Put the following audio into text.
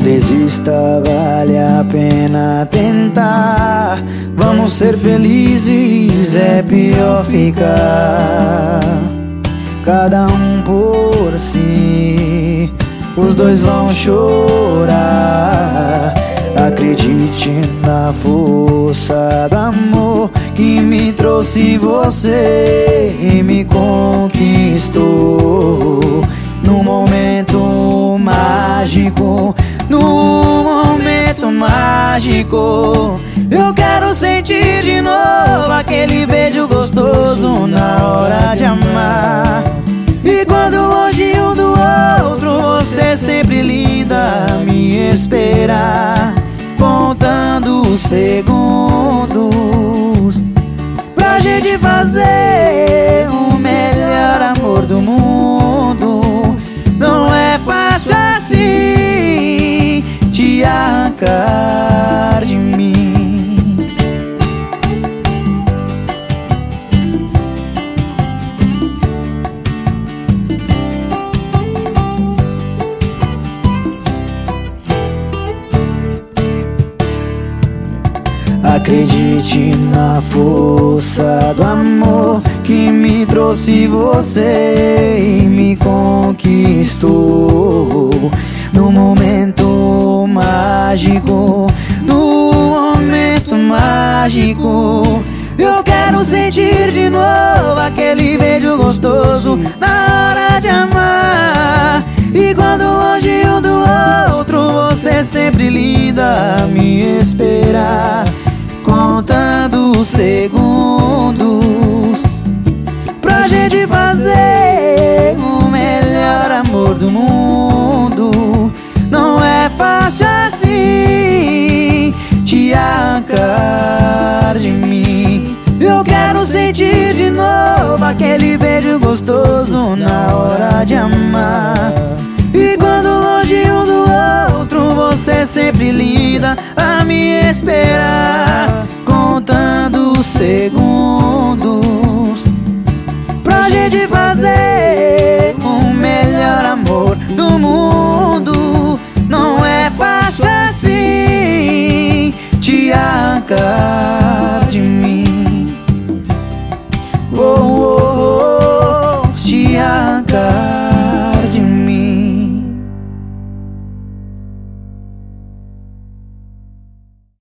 desista, vale a pena tentar. Vamos ser felizes, é pior ficar cada um por si. Os dois vão chorar. Acredite na força do amor que me trouxe você e me conquistou. No momento mágico, no momento mágico, eu quero sentir de novo aquele beijo gostoso na hora de amar. E quando longe um do outro, você sempre linda a me esperar, contando os segundos pra gente fazer o melhor amor do mundo. Não é fácil assim te arrancar de mim. Acredite na força do amor que me trouxe você e me conquistou. No momento mágico, no momento mágico, eu quero sentir de novo aquele beijo gostoso na hora de amar. E quando longe um do outro, você sempre linda a me esperar, contando os segundos pra gente fazer o melhor amor do mundo. Não é fácil assim te arrancar de mim. Eu quero sentir de novo aquele beijo gostoso na hora de amar. E quando longe um do outro, você sempre linda a me esperar, contando os segundos pra gente fazer o melhor amor do mundo. Não é fácil assim te arrancar